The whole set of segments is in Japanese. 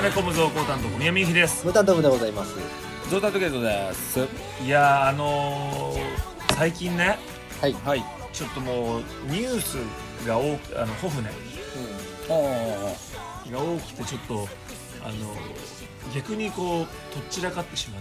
め込む増高担当小宮美幸です。 ムタントムでございます。 ゾータトゲートです。 いや最近ね、 はい。 はい。 ちょっともうニュースがホフネが多くてちょっと逆にこうとっちらかってしまって、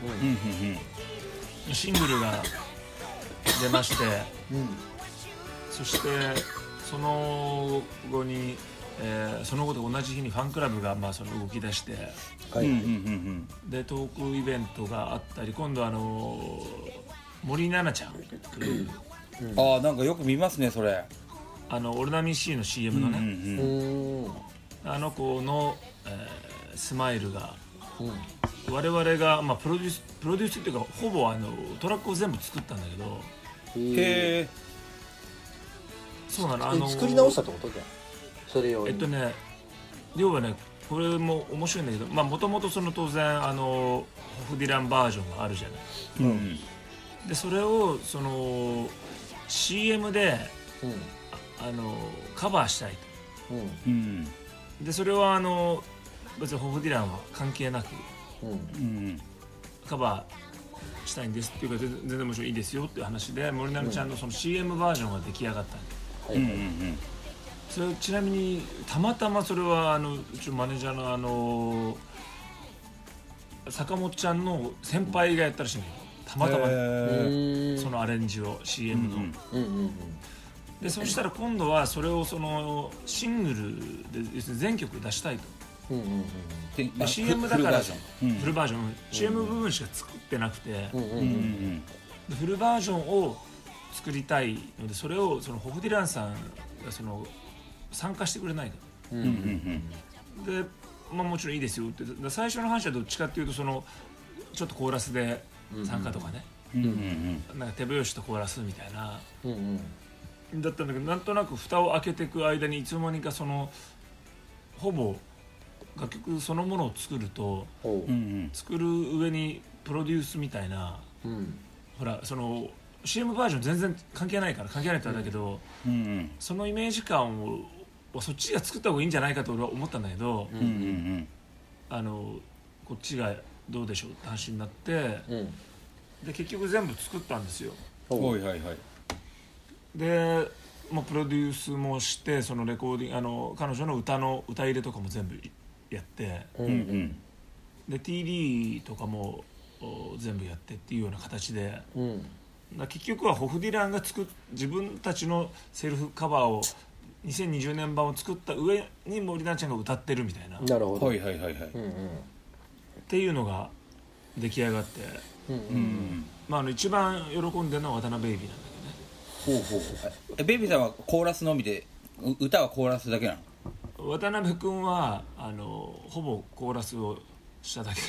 シングルが出まして、そしてその後に、その後と同じ日にファンクラブがその動き出して、でトークイベントがあったり、今度森七菜ちゃんという、 なんかよく見ますねそれ。 オルナミン C の CM のね、あの子の、スマイルが、我々が、プロデュースっていうかほぼトラックを全部作ったんだけど。 へえ。 そうなの。 作り直したってことじゃん。それを要はね、これも面白いんだけど、もともとその当然ホフディランバージョンがあるじゃない。でそれをその CM で、カバーしたいと。でそれは別にホフディランは関係なく、カバーしたいんですっていうか、全然もちろんいいですよっていう話で、森七菜ちゃんのその CM バージョンが出来上がったんで、それちなみにたまたまそれはうちのマネージャーの坂本ちゃんの先輩がやったらしいんだよ。たまたまそのアレンジを CM の、でそしたら今度はそれをそのシングルで要するに全曲出したいと。で CM だからフルバージョン、CM 部分しか作ってなくて、でフルバージョンを作りたいので、それをそのホフディランさんが参加してくれないかと。で、もちろんいいですよって。最初の話はどっちかっていうとちょっとコーラスで参加とかね、なんか手拍子とコーラスみたいな、だったんだけど、なんとなく蓋を開けていく間にいつの間にかほぼ楽曲そのものを作ると、作る上にプロデュースみたいな、ほらCM バージョン全然関係ないってあれだけど、そのイメージ感をそっちが作った方がいいんじゃないかと俺は思ったんだけど、こっちがどうでしょうって話になって、で結局全部作ったんですよ。でもうプロデュースもして、そのレコーディング、彼女の歌入れとかも全部やって、で TD とかも全部やってっていうような形で、結局はホフディランが自分たちのセルフカバーを2020年版を作った上に森七菜ちゃんが歌ってるみたいな。 なるほど。 っていうのが出来上がって、一番喜んでるのは渡辺ベイビーなんだけどね。 ベイビーさんはコーラスのみで、歌はコーラスだけなの？ 渡辺君はほぼコーラスをしただけです。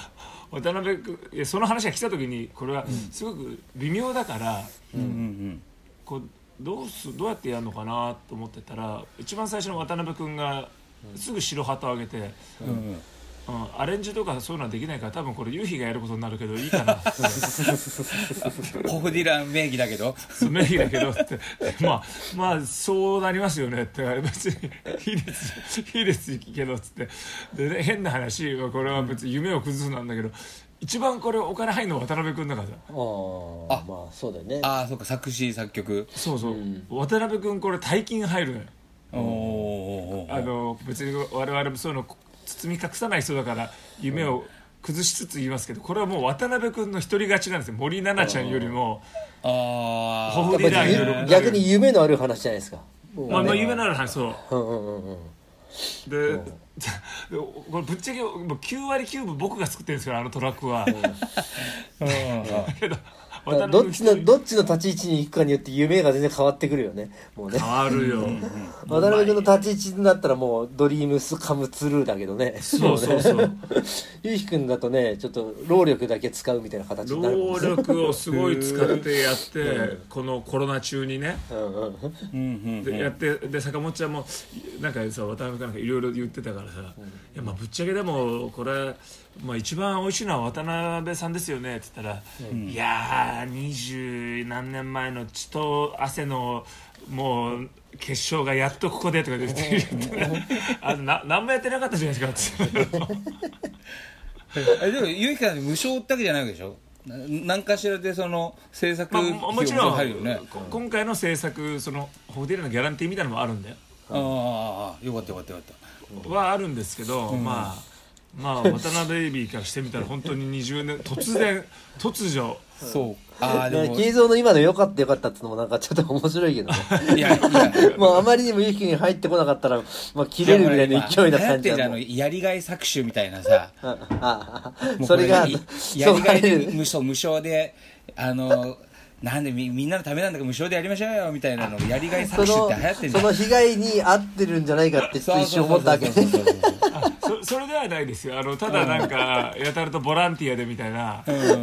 渡辺君、その話が来た時にこれはすごく微妙だから、こうどうやってやるのかなと思ってたら、一番最初の渡辺君がすぐ白旗を上げて、アレンジとかそういうのはできないから、多分これユーヒがやることになるけどいいかなって。 ホフディラン名義だけど名義だけどってそうなりますよねって。別にいいですけどっつって。で、ね、変な話、これは別に夢を崩すなんだけど、一番これお金入るのは渡辺君だからさ。 そうだよね。 そうか、作詞作曲。 そう、渡辺君これ大金入るのよ。別に我々もそういうの包み隠さない人だから夢を崩しつつ言いますけど、これはもう渡辺君の一人勝ちなんですよ。森七菜ちゃんよりもホフディランよりも逆に夢のある話じゃないですか。 夢のある話。でこれぶっちゃけ9割9分僕が作ってるんですから、トラックは。けどどっちの立ち位置に行くかによって夢が全然変わってくるよね。もうね、 変わるよ。 渡辺君の立ち位置になったらもうドリームスカムツルーだけどね。 そうゆうひくんだとね、ちょっと労力だけ使うみたいな形になる。 労力をすごい使ってやって、このコロナ中にね、でやって、で坂本ちゃんもなんかさ渡辺がなんかいろいろ言ってたからさ、いやまあぶっちゃけでもこれ、まあ、一番美味しいのは渡辺さんですよねって言ったら、いやー20何年前の血と汗のもう結晶がやっとここでとか言って何もやってなかったじゃないですかってでもゆうきさん無償ってわけじゃないわけでしょ。何かしらでその制作費用もちろん入るよね。 今回の制作そのホテルのギャランティーみたいなのもあるんだよ。 ああよかったよかったよかった。 はあるんですけど、まあ渡辺ベイビーからしてみたら本当に20年突如そうでも慶三の今の良かった良かったってのもなんかちょっと面白いけどねいやもうあまりにもゆきに入ってこなかったら、まあ、切れるぐらいの勢いな感じだもん。 やりがい搾取みたいなさそれがやりがいで無償でなんでみんなのためなんだから無償でやりましょうよみたいなのやりがい搾取って流行ってんじゃん。 その被害に合ってるんじゃないかって一瞬思ったわけね。 それではないですよ。ただなんかやたらとボランティアでみたいな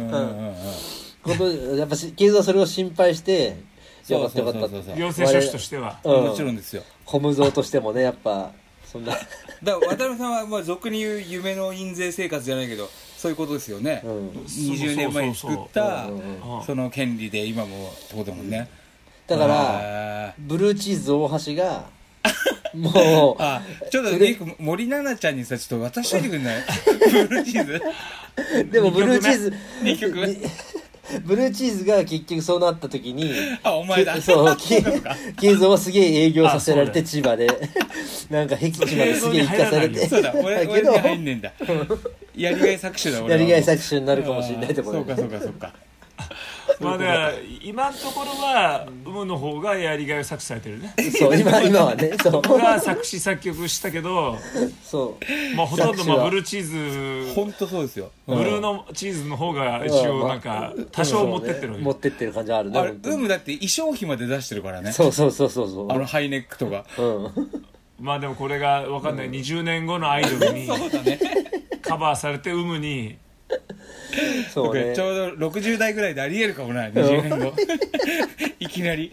やっぱ慶三はそれを心配してよかったよかったって行政書士としてはもちろんですよ。 コムゾウとしてもねやっぱそんなだから渡辺さんはまあ俗に言う夢の印税生活じゃないけどそういうことですよね。20年前に作ったその権利で今もってことだもんね。 だからブルーチーズ大橋がもうちょっと森七菜ちゃんにさちょっと渡しといてくんないブルーチーズでもブルーチーズ 2曲目ブルーチーズが結局そうなった時にお前だそう慶三はすげえ営業させられて千葉でなんか僻地まですげえ行かされてそうだ俺に入んねんだやりがい搾取だ俺やりがい搾取になるかもしれないところそうかまあね今のところは有の方がやりがいを搾取されてるね。 そう今はねそう僕が作詞作曲したけどそうまあほとんどブルーチーズ本当そうですよ。 ブルーのチーズの方が一応なんか多少持ってってる持ってってる感じあるね。 だって衣装費まで出してるからね。 そうハイネックとかまあでもこれが分かんない20年後のアイドルにカバーされてにそうね、 ちょうど60代ぐらいでありえるかもない20年後いきなり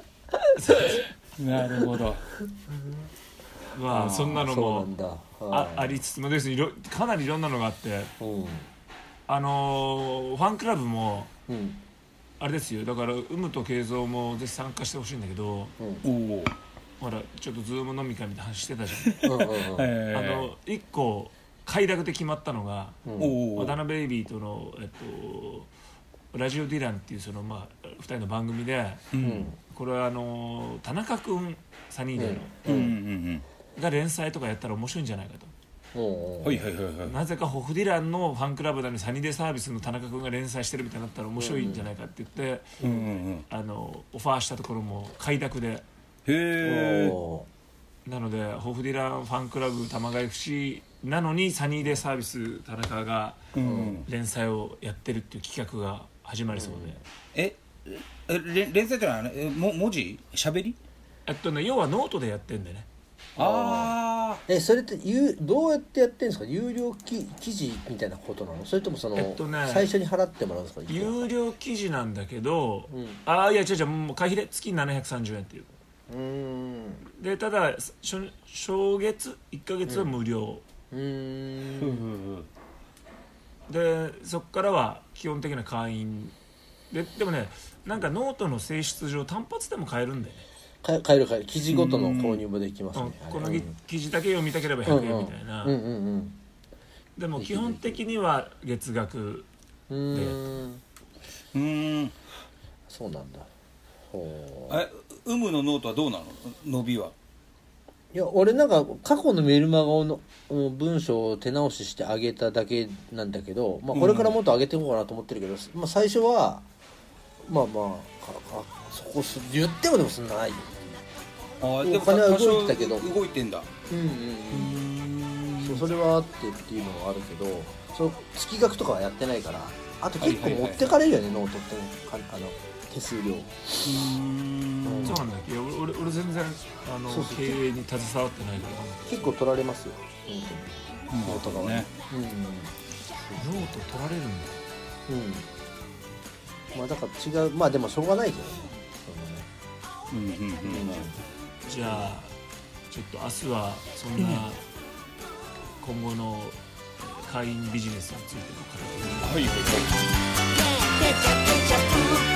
なるほど。 まあそんなのもありつつもですねかなりいろんなのがあって、ファンクラブもあれですよ。だからと慶三もぜひ参加してほしいんだけど、ほらちょっとズーム飲み会みたいな話してたじゃん1個快諾で決まったのが、渡辺ベイビーとの、ラジオディランっていうその、まあ、2人の番組で、これは田中君サニーデーの、が連載とかやったら面白いんじゃないかと。なぜかホフディランのファンクラブなのにサニーデーサービスの田中君が連載してるみたいになったら面白いんじゃないかって言って、オファーしたところも快諾で。なのでホフディランファンクラブ玉川 FC なのにサニーデーサービス田中が連載をやってるっていう企画が始まりそうで、 連載ってのは文字喋り要はノートでやってんでね。 それってどうやってやってるんですか。有料記事みたいなことなの、それともその、最初に払ってもらうんですか。 有料記事なんだけど、いや違うもう会費で月730円っていうで、ただ初月1ヶ月は無料、でそこからは基本的な会員でもね、なんかノートの性質上単発でも買えるんだよね。 買える記事ごとの購入もできますね。 この記事だけ読みたければ100円みたいな。でも基本的には月額で。 そうなんだ。 のノートはどうなの伸びは。 いや俺なんか過去のメルマガの文章を手直ししてあげただけなんだけど、まあ、これからもっと上げていこうかなと思ってるけど、まあ、最初はまあそこ言ってもでもそんなないよ。お金は動いてたけど動いてんだ。 それはあってっていうのはあるけど、月額とかはやってないから。あと結構持ってかれるよね、ノートって手数料。 そうなんだっけ。俺全然経営に携わってないから結構取られますよ、ノートがね。 ノート取られるんだ。 まあだから違う、まあでもしょうがないけどね。 じゃあちょっと明日はそんな今後の会員ビジネスについての語ってみます。 はい。